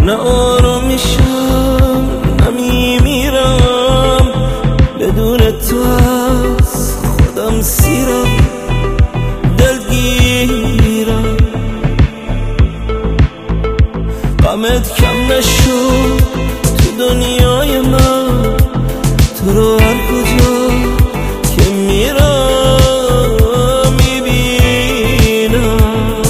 نه آرامیشم نمیمیرم، بدون تو از خودم سیرم، دلگیرم. غمت کم نشد تو دنیای من، تو رو هر کجا که میرم میبینم.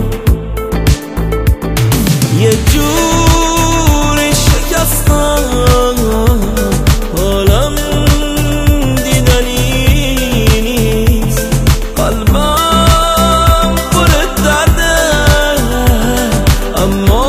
یه جوری شکستم حالم دیدنی نیست، قلبم پر درده اما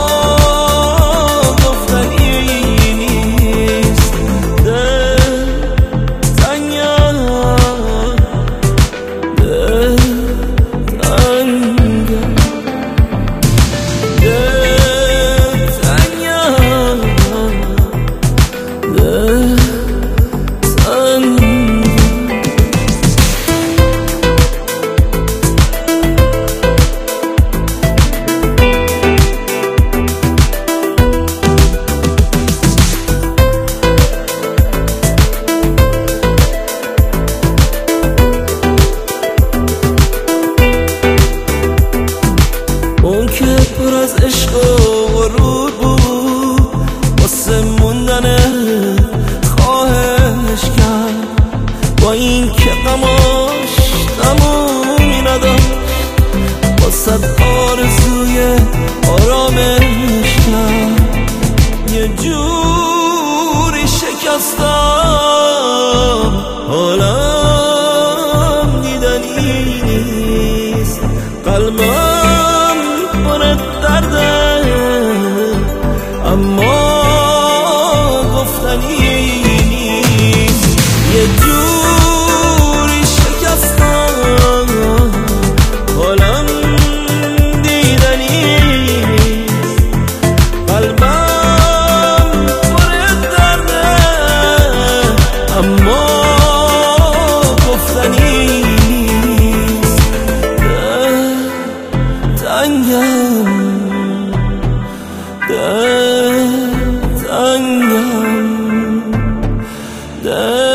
که پر از عشق و غرور بود، واسه موندن خواهش کرد، با این که غماش تمومی نداشت، واسه آرزوی آرامش کرد. یه جوری شکستم حالم دیدنی نیست، قلبم اما گفتنی نیست. یه جوری شکستم حالم دیدنی نیست، قلبم پر درده اما گفتنی نیست. تنگم